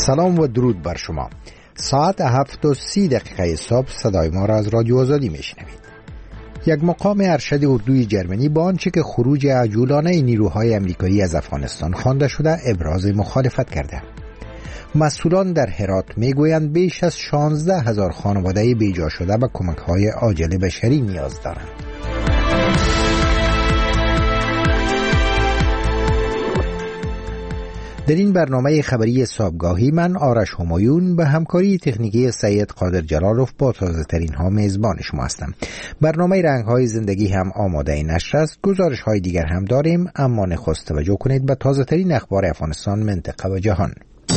سلام و درود بر شما. ساعت 7:30 صبح صدای ما را از رادیو آزادی میشنوید. یک مقام ارشد اردوی جرمنی با آنچه که خروج عجولانه نیروهای امریکایی از افغانستان خوانده شده ابراز مخالفت کرده. مسئولان در هرات میگویند بیش از 16,000 خانواده بیجا شده به کمک‌های عاجل بشری نیاز دارند. در این برنامه خبری صبحگاهی من آرش همایون به همکاری تکنیکی سید قادر جلالوف با تازه ترین ها میزبان شما هستم. برنامه رنگ های زندگی هم آماده نشر است. گزارش های دیگر هم داریم، اما نخست توجه کنید به تازه ترین اخبار افغانستان، منطقه و جهان.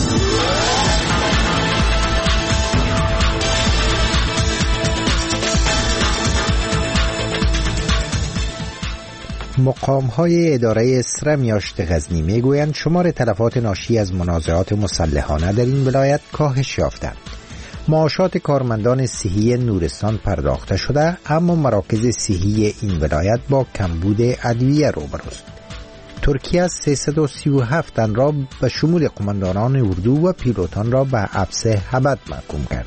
مقام‌های اداره سرمیاشت غزنی میگویند شمار تلفات ناشی از منازعات مسلحانه در این ولایت کاهش یافته. معاشات کارمندان صحی نورستان پرداخته شده، اما مراکز صحی این ولایت با کمبود ادویه روبروست. ترکیه 337 تن را به شمول قماندانان اردو و پیلوتان را به حبس ابد محکوم کرد.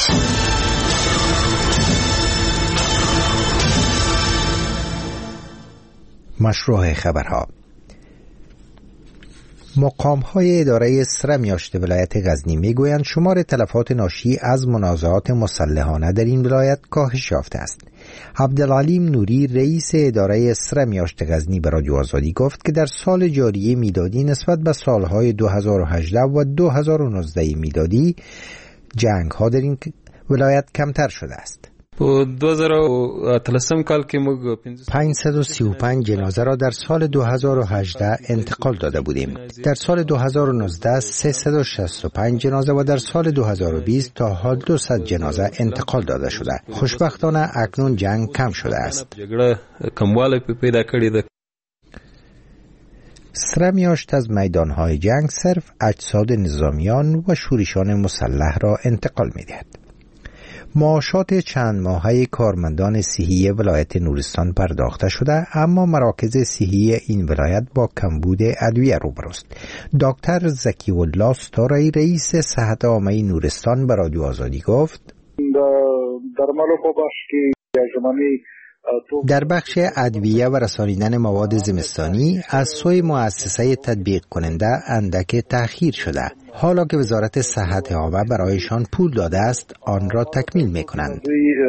مشروع خبرها. مقام‌های اداره سرمیاشت ولایت غزنی میگویند شمار تلفات ناشی از منازعات مسلحانه در این ولایت کاهش یافته است. عبدالعلیم نوری رئیس اداره سرمیاشت غزنی به رادیو آزادی گفت که در سال جاری میلادی نسبت به سالهای 2018 و 2019 میلادی جنگ‌ها در این ولایت کمتر شده است. 535 جنازه را در سال 2018 انتقال داده بودیم. در سال 2019 365 جنازه و در سال 2020 تا حال 200 جنازه انتقال داده شده. خوشبختانه اکنون جنگ کم شده است. سرمیاشت از میدانهای جنگ صرف اجساد نظامیان و شورشان مسلح را انتقال می‌دهد. معاشات چند ماهه کارمندان صحی ولایت نورستان پرداخته شده، اما مراکز صحی این ولایت با کمبود ادویه روبروست. دکتر زکی الله ستاره رئیس صحت عامه نورستان به رادیو آزادی گفت در بخش ادویه و رسانیدن مواد زمستانی از سوی مؤسسه تطبیق کننده اندک تأخیر شده. حالا که وزارت صحت عامه برایشان پول داده است، آن را تکمیل می کنند.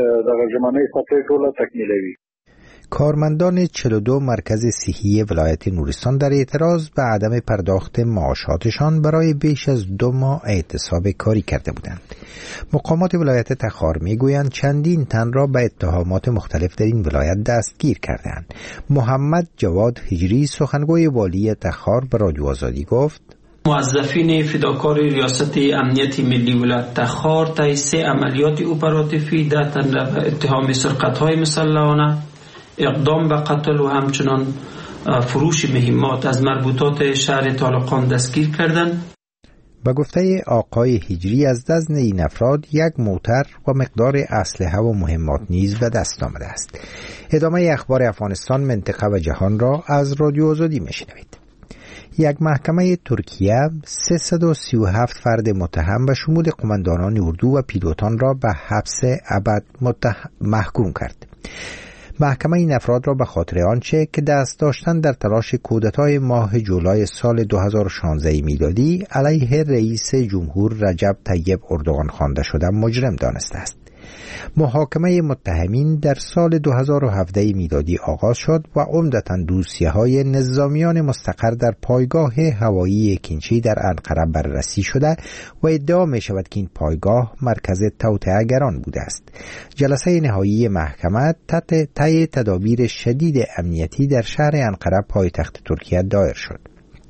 کارمندان 42 مرکز صحی ولایت نورستان در اعتراض به عدم پرداخت معاشاتشان برای بیش از 2 ماه اعتصاب کاری کرده بودند. مقامات ولایت تخار میگویند چندین تن را به اتهامات مختلف در این ولایت دستگیر کردند. محمد جواد هجری سخنگوی والی تخار به رادیو آزادی گفت موظفین فداکار ریاست امنیت ملی ولایت تخار طی 3 عملیات اپراتیوی در اتهام سرقت‌های مسلحانه، اقدام به قتل و همچنان فروش مهمات از مربوطات شهر طالقان دستگیر کردند. به گفته آقای هجری از دزد این افراد 1 موتر و مقدار اسلحه و مهمات نیز به دست آمده است. ادامه اخبار افغانستان، منطقه و جهان را از رادیو آزادی میشنوید. یک محکمه ترکیه 337 فرد متهم به شمول قماندانان اردو و پیلوتان را به حبس ابد محکوم کرد. محکمه این افراد را به خاطر آنچه که دست داشتن در تلاش کودتای ماه جولای سال 2016 میلادی علیه رئیس جمهور رجب طیب اردوغان خوانده شده مجرم دانسته است. محاکمه متهمین در سال 2017 میلادی آغاز شد و عمدتاً دوسیه‌های نظامیان مستقر در پایگاه هوایی کینچی در انقره بررسی شده و ادعا می شود که این پایگاه مرکز توطئه‌گران بوده است. جلسه نهایی محکمه طی تدابیر شدید امنیتی در شهر انقره پایتخت ترکیه دایر شد.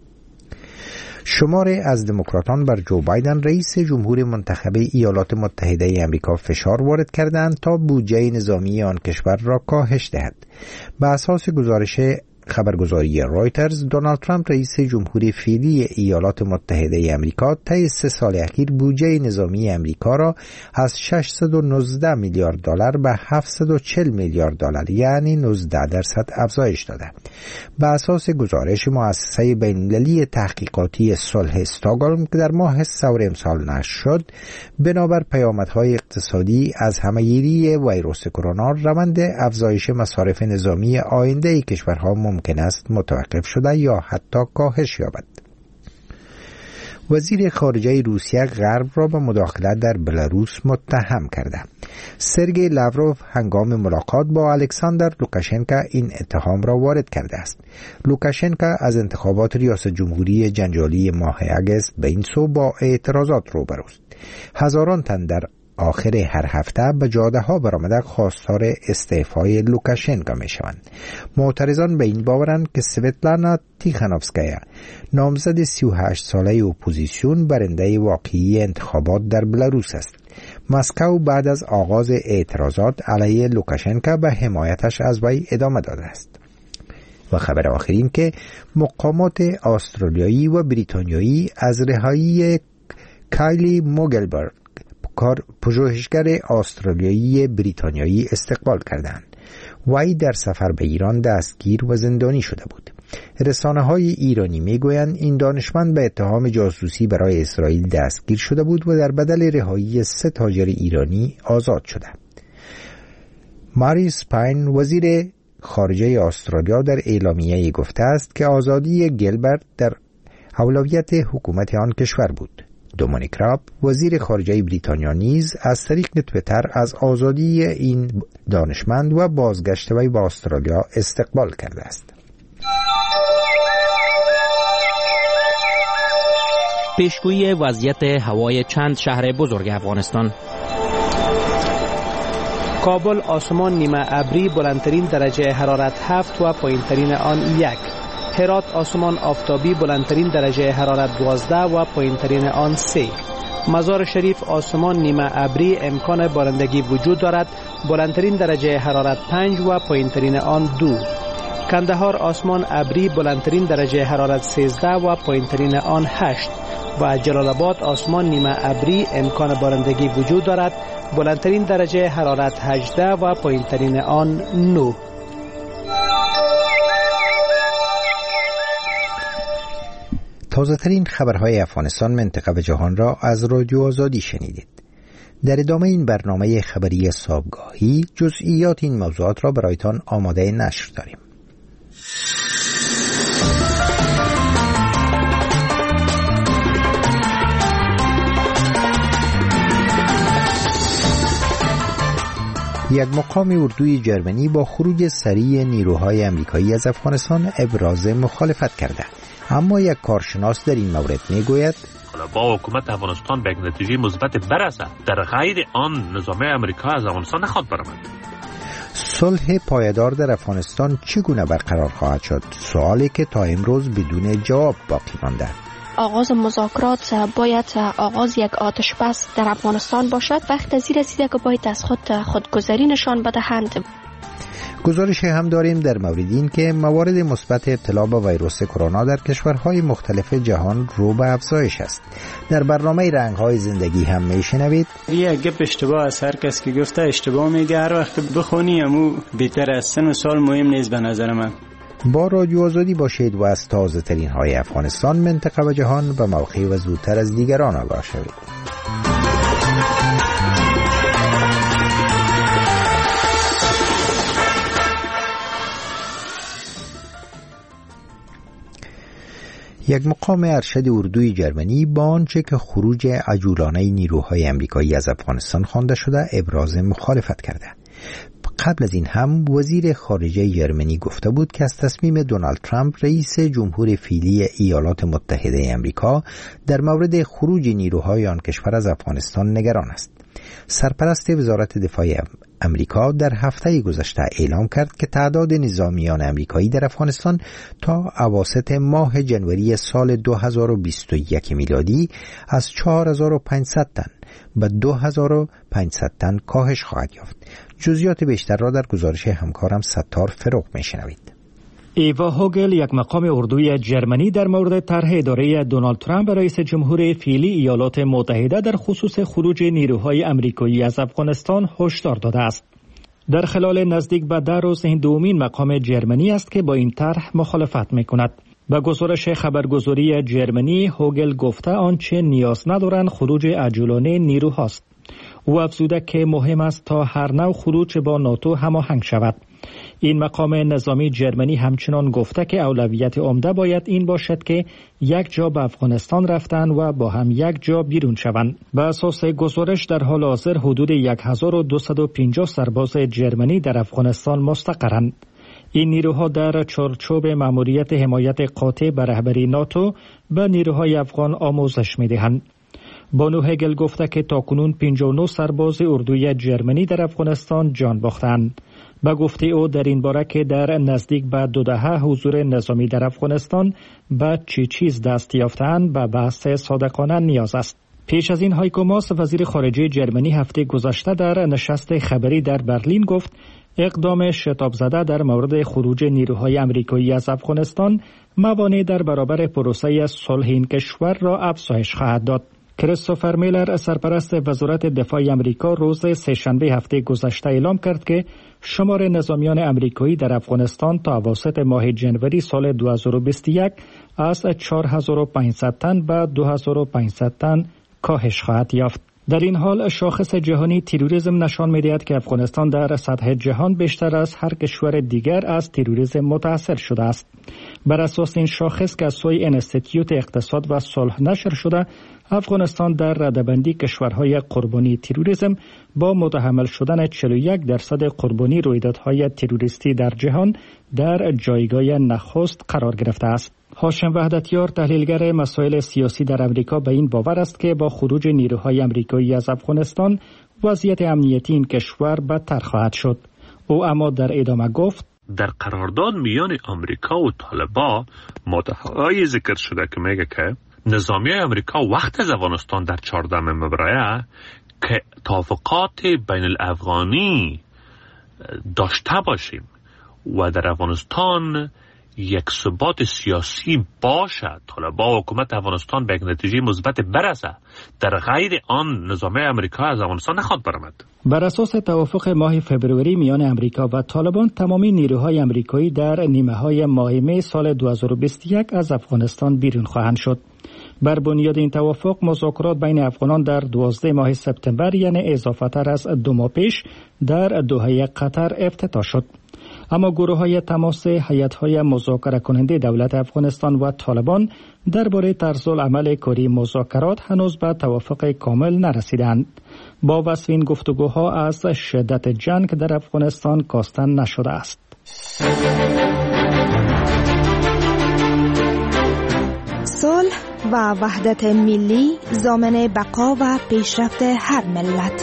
شماری از دموکراتان بر جو بایدن رئیس جمهور منتخب ایالات متحده آمریکا فشار وارد کردند تا بودجه نظامی آن کشور را کاهش دهد. به اساس گزارش خبرگزاری رایترز، دونالد ترامپ رئیس جمهوری فعلی ایالات متحده آمریکا طی 3 سال اخیر بودجه نظامی آمریکا را از 619 میلیارد دلار به 740 میلیارد دلار یعنی 19% افزایش داده. به اساس گزارش مؤسسه بین‌المللی تحقیقاتی صلح استکهلم که در ماه سور امسال نشر شد، بنابر پیامدهای اقتصادی از همهگیری ویروس کرونا، روند افزایش مصارف نظامی آینده کشورها ممکن است متوقف شده یا حتی کاهش یابد. وزیر خارجه روسیه غرب را به مداخلت در بلاروس متهم کرده. سرگئی لاوروف هنگام ملاقات با الکساندر لوکاشنکو این اتهام را وارد کرده است. لوکاشنکو از انتخابات ریاست جمهوری جنجالی ماه اگست به این سو با اعتراضات روبروست. هزاران تن در آخر هر هفته به جاده ها برآمده خواستار استعفای لوکاشنکو می شوند. معترضان به این باورند که سویتلانا تیخانوفسکایا، نامزد 38 ساله اپوزیسیون، برنده واقعی انتخابات در بلاروس است. مسکو بعد از آغاز اعتراضات علیه لوکاشنکو به حمایتش از وی ادامه داده است. و خبر آخر این که مقامات استرالیایی و بریتانیایی از رهایی کایلی موگلبرگ، پژوهشگر استرالیایی بریتانیایی، استقبال کردند. وی در سفر به ایران دستگیر و زندانی شده بود. رسانه‌های ایرانی میگویند این دانشمند به اتهام جاسوسی برای اسرائیل دستگیر شده بود و در بدل رهایی 3 تاجر ایرانی آزاد شده. ماریس پاین، وزیر خارجه استرالیا، در اعلامیه‌ای گفته است که آزادی گیلبرت در اولویت حکومت آن کشور بود. دومینیک راب، وزیر خارجه بریتانیا، نیز از طریق توییتر از آزادی این دانشمند و بازگشت وی به استرالیا استقبال کرده است. پیشگویی وضعیت هوای چند شهر بزرگ افغانستان. کابل آسمان نیمه ابری، بلندترین درجه حرارت 7 و پایینترین آن 1. هرات آسمان آفتابی، بلندترین درجه حرارت 12 و پایینترین آن 3. مزار شریف آسمان نیمه ابری، امکان بارندگی وجود دارد، بلندترین درجه حرارت 5 و پایینترین آن 2. کندهار آسمان ابری، بلندترین درجه حرارت 13 و پایینترین آن 8. و جلال آباد آسمان نیمه ابری، امکان بارندگی وجود دارد، بلندترین درجه حرارت 18 و پایینترین آن 9. تازه‌ترین خبرهای افغانستان، منطقه و جهان را از رادیو آزادی شنیدید. در ادامه این برنامه خبری صبحگاهی جزئیات این موضوعات را برایتان آماده نشر داریم. یک مقام اردوی جرمنی با خروج سریع نیروهای آمریکایی از افغانستان ابراز مخالفت کرده، اما یک کارشناس در این مورد میگوید با حکومت افغانستان به یک نتیجه مثبت برسد، در غیر آن نظام آمریکا از افغانستان نخواهد برآمد. صلح پایدار در افغانستان چگونه برقرار خواهد شد؟ سوالی که تا امروز بدون جواب باقی مانده. آغاز مذاکرات باید آغاز یک آتش بس در افغانستان باشد. وقت زیر رسیده که باید از خودگذری نشان بدهند. گزارش هم داریم در مورد این که موارد مثبت ابتلا به ویروس کرونا در کشورهای مختلف جهان رو به افزایش است. در برنامه رنگ‌های زندگی هم میشنوید یک گپ اشتباه از هر کس که گفته اشتباه میگه. هر وقت بخونی امو بهتر از سن و سال مهم نیست به نظر من. با رادیو آزادی باشید و از تازه ترین های افغانستان، منطقه و جهان به موقع و زودتر از دیگران آگاه شوید. یک مقام ارشد اردوی جرمنی با آنچه که خروج عجولانه نیروهای آمریکایی از افغانستان خوانده شده ابراز مخالفت کرده. قبل از این هم وزیر خارجه جرمنی گفته بود که از تصمیم دونالد ترامپ رئیس جمهور فعلی ایالات متحده آمریکا در مورد خروج نیروهای آن کشور از افغانستان نگران است. سرپرست وزارت دفاع امریکا در هفته گذشته اعلام کرد که تعداد نظامیان امریکایی در افغانستان تا اواسط ماه جنوری سال 2021 میلادی از 4500 تن به 2500 تن کاهش خواهد یافت. جزئیات بیشتر را در گزارش همکارم ستار فروغ میشنوید. ایوا هوگل، یک مقام اردوی جرمنی، در مورد طرح اداره دونالد ترامپ رئیس جمهور فعلی ایالات متحده در خصوص خروج نیروهای آمریکایی از افغانستان هشدار داده است. در خلال نزدیک به 10 روز این دومین مقام جرمنی است که با این طرح مخالفت می‌کند. با گزارش خبرگزاری جرمنی، هوگل گفته آنچه نیاز ندارند خروج عاجلانه نیروهاست. او افزوده که مهم است تا هر نوع خروج با ناتو هماهنگ شود. این مقام نظامی جرمنی همچنان گفته که اولویت عمده باید این باشد که یک جا به افغانستان رفتن و با هم یک جا بیرون شوند. به اساس گزارش در حال حاضر حدود 1250 سرباز جرمنی در افغانستان مستقرند. این نیروها در چارچوب مأموریت حمایت قاطع به رهبری ناتو به نیروهای افغان آموزش می‌دهند. بانو هگل گفته که تاکنون 59 سرباز اردوی جرمنی در افغانستان جان باختند. به گفته او در این باره که در نزدیک به 2 دهه حضور نظامی در افغانستان به چه چیز دست یافتند به بحث صادقانه نیاز است. پیش از این هایکو ماس، وزیر خارجه جرمنی، هفته گذشته در نشست خبری در برلین گفت اقدام شتاب زده در مورد خروج نیروهای آمریکایی از افغانستان موانع در برابر پروسه صلح این کشور را افزایش خواهد داد. کریستوفر میلر، سرپرست وزارت دفاع آمریکا، روز سه‌شنبه هفته گذشته اعلام کرد که شمار نظامیان آمریکایی در افغانستان تا اواسط ماه جنوری سال 2021 از 4500 تن به 2500 تن کاهش خواهد یافت. در این حال شاخص جهانی تروریسم نشان می‌دهد که افغانستان در سطح جهان بیشتر از هر کشور دیگر از تروریسم متاثر شده است. بر اساس این شاخص که از سوی انستیتیوت اقتصاد و صلح نشر شده، افغانستان در رده‌بندی کشورهای قربانی تروریسم با متحمل شدن 41% قربانی رویدادهای تروریستی در جهان در جایگاه نخست قرار گرفته است. هاشم وحدتیار، تحلیلگر مسائل سیاسی در امریکا، به این باور است که با خروج نیروهای آمریکایی از افغانستان وضعیت امنیتی این کشور بدتر خواهد شد. او اما در ادامه گفت در قرارداد میان آمریکا و طالبان ماده‌های ذکر شده که میگه که نظامی آمریکا وقت از افغانستان در 14 مبرایه که توافقات بین الافغانی داشته باشیم و در افغانستان یک ثبات سیاسی باشد، طالبان و حکومت افغانستان به یک نتیجه مثبت برسه، در غیر آن نظامی آمریکا از افغانستان نخواهد برآمد. بر اساس توافق ماه فبروری میان آمریکا و طالبان، تمامی نیروهای آمریکایی در نیمه‌های ماه می سال 2021 از افغانستان بیرون خواهند شد. بر بنیاد این توافق، مذاکرات بین افغانان در 12 ماه سپتامبر، یعنی اضافه تر از 2 ماه پیش، در دوحه قطر افتتاح شد. اما گروه‌های تماس هیئت‌های مذاکره کننده دولت افغانستان و طالبان درباره طرزالعمل کاری مذاکرات هنوز به توافق کامل نرسیدند. با وصف این گفتگوها از شدت جنگ در افغانستان کاسته نشده است. صلح و وحدت ملی ضامن بقا و پیشرفت هر ملت.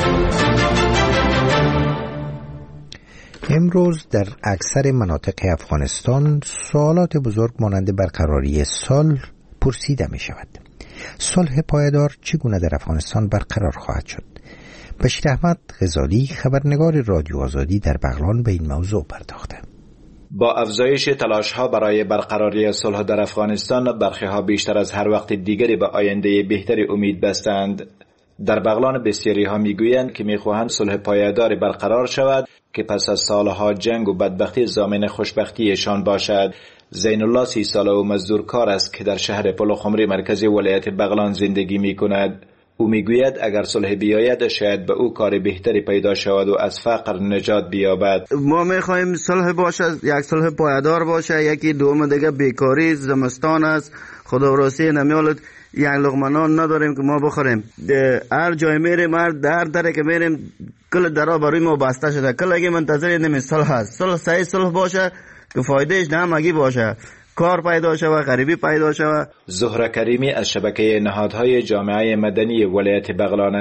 امروز در اکثر مناطق افغانستان سوالات بزرگ مانند برقراری صلح پرسیده می شود. صلح پایدار چگونه در افغانستان برقرار خواهد شد؟ بشیر احمد غزالی، خبرنگار رادیو آزادی در بغلان، به این موضوع پرداخته. با افزایش تلاش‌ها برای برقراری صلح در افغانستان، برخی‌ها بیشتر از هر وقت دیگری به آینده بهتری امید بستند. در بغلان بسیاری‌ها می‌گویند که می‌خواهند صلح پایداری برقرار شود که پس از سالها جنگ و بدبختی ضامن خوشبختیشان باشد. زین الله 30 ساله و مزدورکار است که در شهر پلخمری مرکزی ولایت بغلان زندگی می‌کند. او میگوید اگر صلح بیاید شاید به او کار بهتری پیدا شود و از فقر نجات بیابد. ما میخوایم صلح باشه، یک صلح پایدار باشه. یکی دوم دیگه بیکاری، زمستان است، خدا راسی نمیالد، یک لقمه نان نداریم که ما بخوریم. هر جای میریم، هر در که میریم، کل درا برای ما بسته شده. کل منتظر نمی صلح است. صلح صحیح صلح باشه که فایدهش همگی باشه، کار پیدا شود، غریبی پیدا شود. زهره کریمی از شبکه نهادهای جامعه مدنی ولایت بغلان است.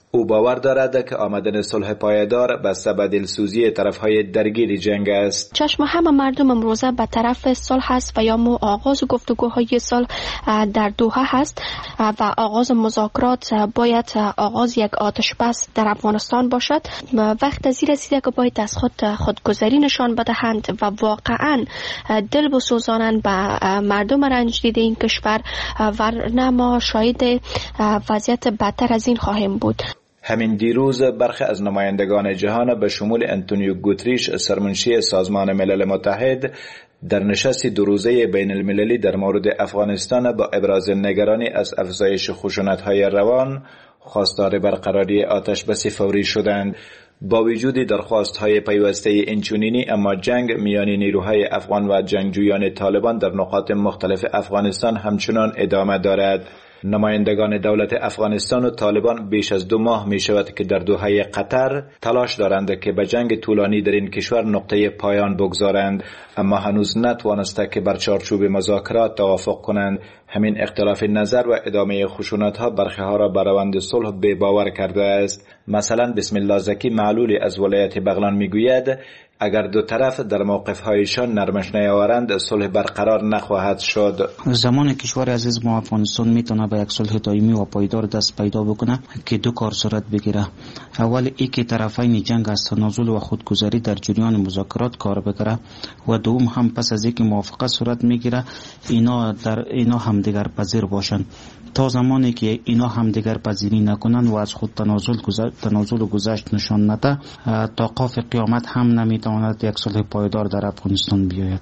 او باور دارد که آمدن صلح پایدار بسته به دلسوزی طرفهای درگیر جنگ است. چشم همه مردم امروزه به طرف صلح است و یا آغاز گفتگوهای صلح در دوحه هست و آغاز مذاکرات باید آغاز یک آتش بس در افغانستان باشد. وقت از این رسیده که باید از خودگذری نشان بدهند و واقعا دل بسوزانند به مردم رنج دیده این کشور، ورنه ما شاهد وضعیت بدتر از این خواهیم بود. همین دیروز برخی از نمایندگان جهان به شمول انتونیو گوتریش سرمنشی سازمان ملل متحد در نشست دو روزه بین المللی در مورد افغانستان با ابراز نگرانی از افزایش خشونت‌های روان خواستار برقراری آتش بس فوری شدند. با وجود درخواست‌های پیوسته اینچنینی، اما جنگ میان نیروهای افغان و جنگجویان طالبان در نقاط مختلف افغانستان همچنان ادامه دارد. نمایندگان دولت افغانستان و طالبان بیش از 2 ماه می شود که در دوحه قطر تلاش دارند که به جنگ طولانی در این کشور نقطه پایان بگذارند، اما هنوز نتوانسته که بر چارچوب مذاکرات توافق کنند. همین اختلاف نظر و ادامه خشونت‌ها برخی ها را به روند صلح بی باور کرده است. مثلا بسم الله زکی معلولی از ولایت بغلان میگوید اگر دو طرف در موقف‌هایشان نرمش نیاورند صلح برقرار نخواهد شد. زمان کشور عزیز ما افغانستان میتونه به یک صلح دائمی و پایدار دست پیدا بکنه که 2 کار صورت بگیره. اول اینکه طرفین جنگ از تنازل و خودگذری در جریان مذاکرات کار بکنه و دوم هم پس از اینکه موافقت صورت میگیره اینا همدیگر پذیر باشن. تا زمانی که اینا همدیگر پذیری نکنن و از خود تنازل و گذشت نشان نده، تا قاف قیامت هم نمیتواند یک صلح پایدار در افغانستان بیاید.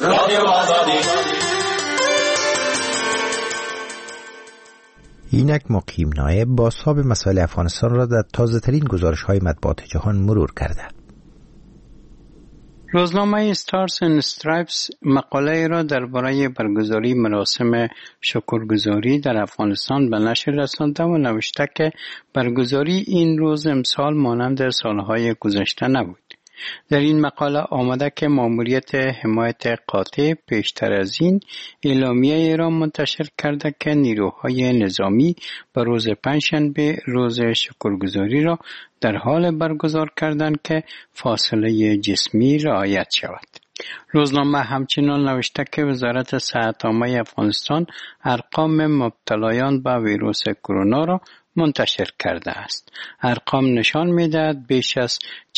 اینک مقیم نایب بازتاب مسائل افغانستان را در تازه ترین گزارش های مطبوعات جهان مرور کرده. روزنامه استارز اند استرایپس مقاله را درباره برگزاری مراسم شکرگزاری در افغانستان به نشر رسانده و نوشته که برگزاری این روز امسال مانند سالهای گذشته نبود. در این مقاله آمده که ماموریت حمایت قاطع پیشتر از این اعلامیه را منتشر کرده که نیروهای نظامی به روز پنجشنبه روز شکرگزاری را در حال برگزار کردند که فاصله جسمی رعایت شود. روزنامه همچنین نوشته که وزارت صحت عامه افغانستان ارقام مبتلایان به ویروس کرونا را منتشر کرده است. ارقام نشان می‌دهد بیش از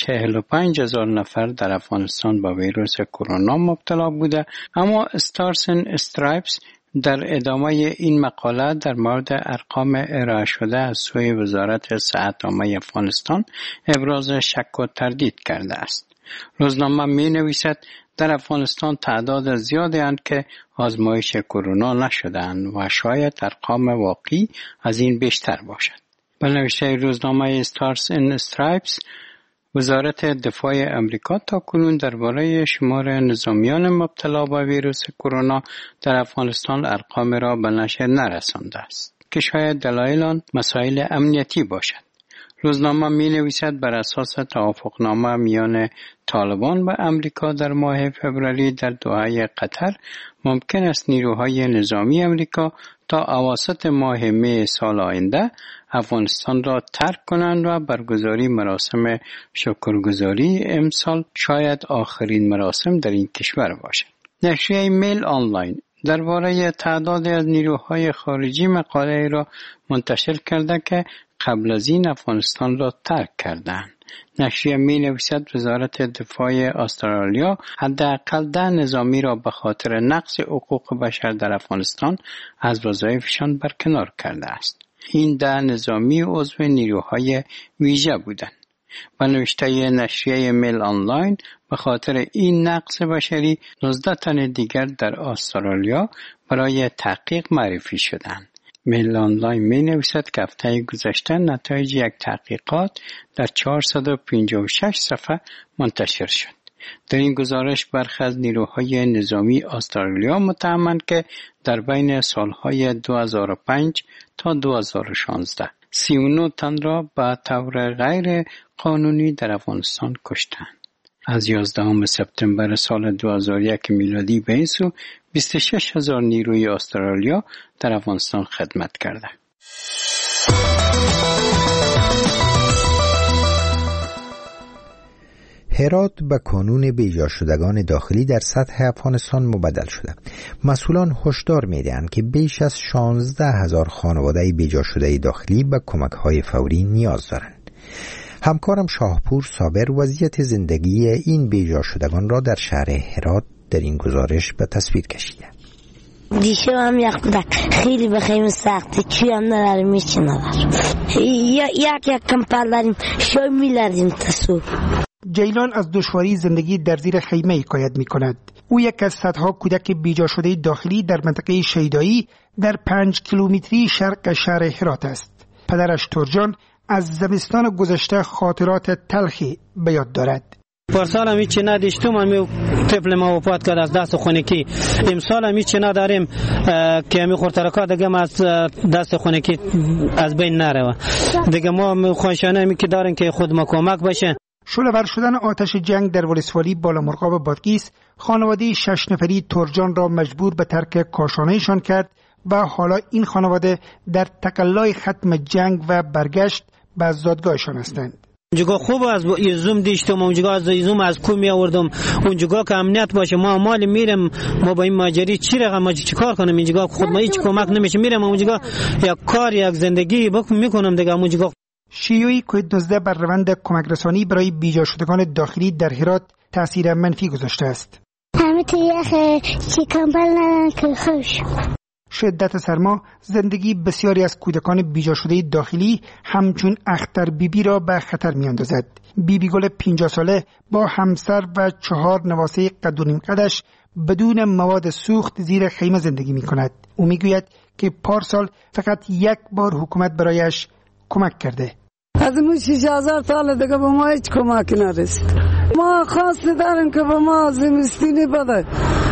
45,000 نفر در افغانستان با ویروس کرونا مبتلا بوده، اما استارز اند استرایپس در ادامه این مقاله در مورد ارقام ارائه شده از سوی وزارت صحت عامه افغانستان ابراز شک و تردید کرده است. روزنامه می‌نویسد در افغانستان تعداد زیادی اند که آزمایش کرونا نشدند و شاید ارقام واقعی از این بیشتر باشد. به نوشته روزنامه استارز اند استرایپس، وزارت دفاع امریکا تاکنون درباره شمار نظامیان مبتلا به ویروس کرونا در افغانستان ارقام را به نشر نرسانده است که شاید دلایل آن مسائل امنیتی باشد. روزنامه می نویسد بر اساس توافقنامه میان طالبان و امریکا در ماه فوریه در دوحه قطر ممکن است نیروهای نظامی امریکا تا اواسط ماه می سال آینده افغانستان را ترک کنند و برگزاری مراسم شکرگزاری امسال شاید آخرین مراسم در این کشور باشد. نشریه میل آنلاین درباره تعداد از نیروهای خارجی مقاله را منتشر کرده که قبل از این افغانستان را ترک کردند. نشریه می نویسد وزارت دفاع استرالیا حداقل 10 نظامی را به خاطر نقض حقوق بشر در افغانستان از وظایفشان برکنار کرده است. این 10 نظامی عضو نیروهای ویژه بودند. به نوشته نشریه میل آنلاین به خاطر این نقض بشری 19 تن دیگر در استرالیا برای تحقیق معرفی شدند. میل آنلاین می نویسد که هفته گذشته نتایج یک تحقیقات در 456 صفحه منتشر شد. در این گزارش برخی از نیروهای نظامی استرالیا متهمند که در بین سالهای 2005 تا 2016 39 تن را به طور غیر قانونی در افغانستان کشتند. از 11 سپتامبر سال 2001 میلادی به این سو 26,000 نیروی استرالیا در افغانستان خدمت کرده. هرات به کانون بیجا شدگان داخلی در سطح افغانستان مبدل شده. مسئولان هشدار می‌دهند که بیش از 16,000 خانواده بیجا شده داخلی به کمک‌های فوری نیاز دارند. همکارم شاهپور صابر وضعیت زندگی این بیجا شدگان را در شهر هرات در این گزارش به تصویر کشیده. دیشب هم یک خیلی به خیمه سخته، چی هم نداریم، هیچی نداریم، یک کمپل داریم، شای میلردیم تا صبح. جیلان از دشواری زندگی در زیر خیمه حکایت می کند. او یک از صدها کودک بیجا شده داخلی در منطقه شیدایی در 5 کیلومتری شرق شهر هرات است. پدرش ترجان از زمستان گذشته خاطرات تلخی به یاد دارد. پارسال هم هیچی نداشتم، همی طفل ما وفات کرد از دست خونکی. امسال هم هیچی نداریم که همی خورترکا دیگه از دست خونکی از بین نره. دیگه ما خواهشانه همی که داریم که خود ما کمک بشه. شعله‌ور شدن آتش جنگ در ولسوالی بالامرغاب بادغیس خانواده 6 نفری ترجان را مجبور به ترک کاشانهشان کرد و حالا این خانواده در تقلای ختم جنگ و برگشت به زادگاهشان هستند. اونجا خوب از ایزوم دیشتم، اونجا از ایزوم از کو می آوردم، اونجا که امنیت باشه ما مال میرم، ما با این ماجری چی رقم ما چی کار کنم، اینجا خود ما هیچ کمک نمیشه، میرم اونجا یک کار یک زندگی میکنم دیگه. اونجا شیوعی کووید-19 بر روند کمک رسانی برای بیجا شدگان داخلی در هرات تاثیر منفی گذاشته است. همه تو یخ چی کمبل ندارن که خوش. شدت سرما زندگی بسیاری از کودکان بیجا شده داخلی همچون اختر بیبی را به خطر می اندازد. بیبی گل 50 ساله با همسر و 4 نواسه قد و نیم قدش بدون مواد سوخت زیر خیمه زندگی می کند. او می گوید که پارسال فقط یک بار حکومت برایش کمک کرده. از ما 6,000 سال دیگه به ما هیچ کمک نرسید. ما خواست داریم که به ما زمستینی بده،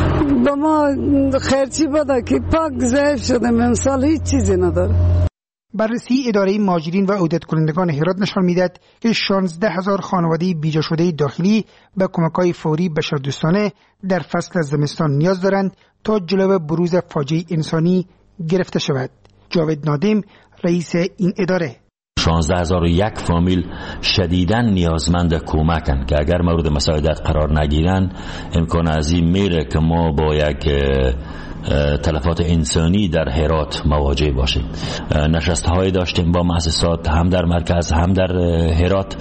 به ما خرچی بده که پاک ضعیف شدیم، امسال هیچ چیزی نداره. بررسی اداره مهاجرین و عودت کنندگان هرات نشان میدهد که 16,000 خانواده بیجا شده داخلی به کمک‌های فوری بشردوستانه در فصل زمستان نیاز دارند تا جلو بروز فاجعه انسانی گرفته شود. جاوید نادم رئیس این اداره: 16,001 فامیل شدیداً نیازمند کمکن که اگر مورد مساعدت قرار نگیرن امکان عظیم میره که ما با یک تلفات انسانی در هرات مواجه باشیم. نشست‌های داشتیم با مؤسسات هم در مرکز هم در هرات.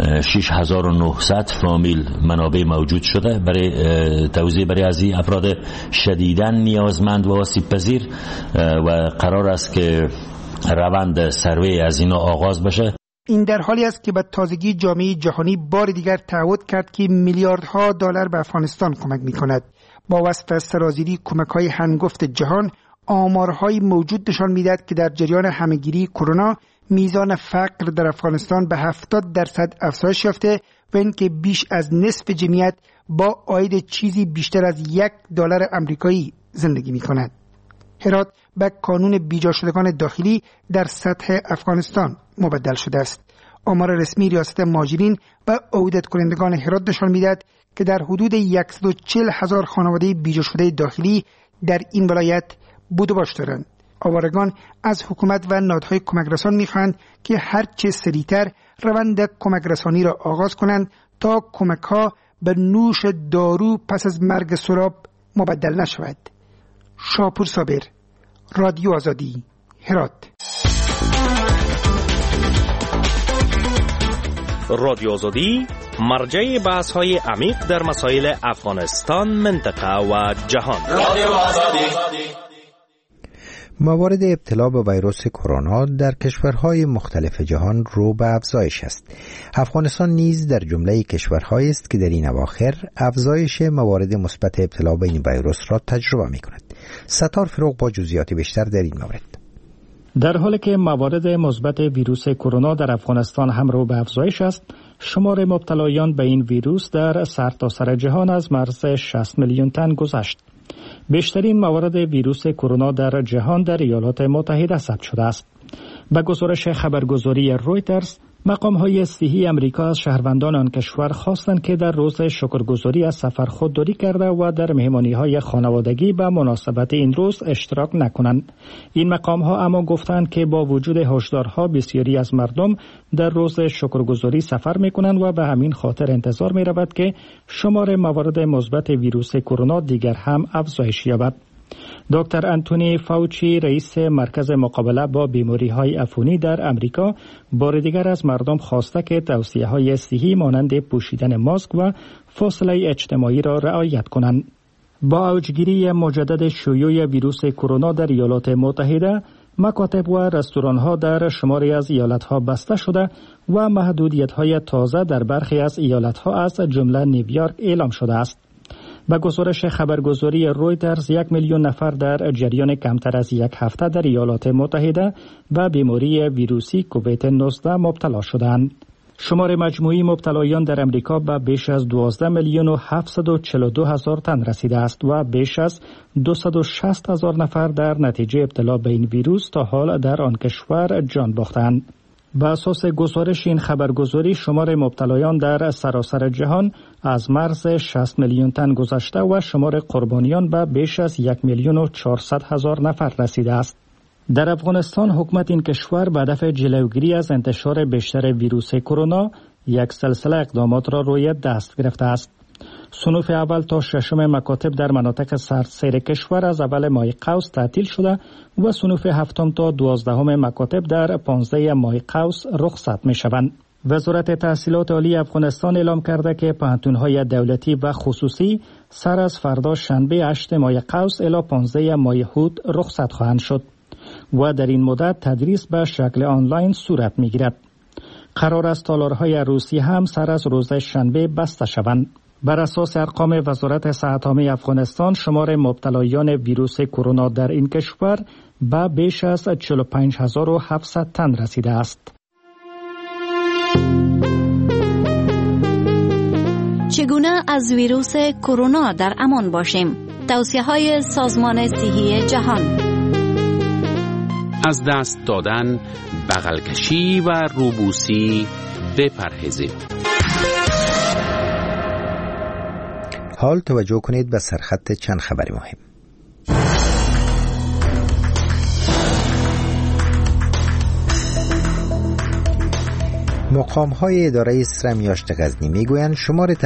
6,900 فامیل منابع موجود شده برای توزیع برای از این افراد شدیداً نیازمند و آسیب پذیر و قرار است که روند سروی از اینا آغاز بشه. این در حالی است که به تازگی جامعه جهانی بار دیگر تعهد کرد که میلیاردها دلار به افغانستان کمک می‌کند. با وصف سرازیری کمک‌های هنگفت جهان، آمارهای موجود نشان می‌دهد که در جریان همه‌گیری کرونا میزان فقر در افغانستان به 70% افزایش یافته و اینکه بیش از نصف جمعیت با عاید چیزی بیشتر از $1 آمریکایی زندگی می‌کند. هرات به کانون بیجا شدگان داخلی در سطح افغانستان مبدل شده است. آمار رسمی ریاست مهاجرین و عودت کنندگان هرات نشان می‌دهد که در حدود 140,000 خانواده بیجا شده داخلی در این ولایت بود و باش دارند. آوارگان از حکومت و نهادهای کمک رسان می‌خواهند که هرچه سریعتر روند کمک رسانی را آغاز کنند تا کمک‌ها به نوش دارو پس از مرگ سراب مبدل نشود. شاپور صابر، رادیو آزادی، هرات. رادیو آزادی مرجع بحث‌های عمیق در مسائل افغانستان، منطقه و جهان. رادیو آزادی. موارد ابتلا به ویروس کرونا در کشورهای مختلف جهان رو به افزایش است. افغانستان نیز در جمله کشورهایی است که در این اواخر افزایش موارد مثبت ابتلا به این ویروس را تجربه می‌کند. ستار فروغ با جزئیات بیشتر در این مورد. در حالی که موارد مثبت ویروس کرونا در افغانستان هم رو به افزایش است، شمار مبتلایان به این ویروس در سرتاسر جهان از مرز 60 میلیون تن گذشت. بیشترین موارد ویروس کرونا در جهان در ایالات متحده ثبت شده است. به گزارش خبرگزاری رویترز، مقام‌های صحی امریکا از شهروندان آن کشور خواستند که در روز شکرگزاری از سفر خودداری کرده و در مهمانی‌های خانوادگی به مناسبت این روز اشتراک نکنند. این مقام‌ها اما گفتند که با وجود هشدارها بسیاری از مردم در روز شکرگزاری سفر می‌کنند و به همین خاطر انتظار می‌رود که شمار موارد مثبت ویروس کرونا دیگر هم افزایش یابد. دکتر انتونی فاوچی رئیس مرکز مقابله با بیماری‌های عفونی در امریکا بار دیگر از مردم خواسته که توصیه‌های صحی مانند پوشیدن ماسک و فاصله اجتماعی را رعایت کنند. با اوجگیری مجدد شیوع ویروس کرونا در ایالات متحده، مکاتب و رستوران‌ها در شماری از ایالت‌ها بسته شده و محدودیت‌های تازه در برخی از ایالت‌ها از جمله نیویورک اعلام شده است. به گزارش خبرگزاری رویترز 1 میلیون نفر در جریان کمتر از یک هفته در ایالات متحده به بیماری ویروسی کووید 19 مبتلا شدند. شمار مجموعی مبتلایان در امریکا به بیش از 12 میلیون و 742 هزار تن رسیده است و بیش از 260 هزار نفر در نتیجه ابتلا به این ویروس تا حال در آن کشور جان باختند. به اساس گزارش این خبرگزاری شمار مبتلایان در سراسر جهان از مرز 60 میلیون تن گذشته و شمار قربانیان به بیش از 1 میلیون و 400 هزار نفر رسیده است. در افغانستان حکومت این کشور به هدف جلوگیری از انتشار بیشتر ویروس کرونا یک سلسله اقدامات را روی دست گرفته است. صنوف اول تا ششم مکاتب در مناطق سرسیر کشور از اول ماه قوس تعطیل شده و صنوف هفتم تا 12 مکاتب در 15 ماه قوس رخصت می شوند. وزارت تحصیلات عالی افغانستان اعلام کرده که پوهنتون‌های دولتی و خصوصی سر از فردا شنبه 8 ماه قوس الی 15 ماه هود رخصت خواهند شد و در این مدت تدریس به شکل آنلاین صورت می گیرد. قرار است تالارهای عروسی هم سر از روز شنبه بسته شوند. بر اساس ارقام وزارت صحت عامه افغانستان شمار مبتلایان ویروس کرونا در این کشور به بیش از 45700 تن رسیده است. چگونه از ویروس کرونا در امان باشیم؟ توصیه‌های سازمان صحی جهان: از دست دادن، بغل کشی و روبوسی بپرهیزید. حال توجه کنید به سرخط چند خبر مهم. مقام‌های اداره سرمیاشت غزنی میگویند شمار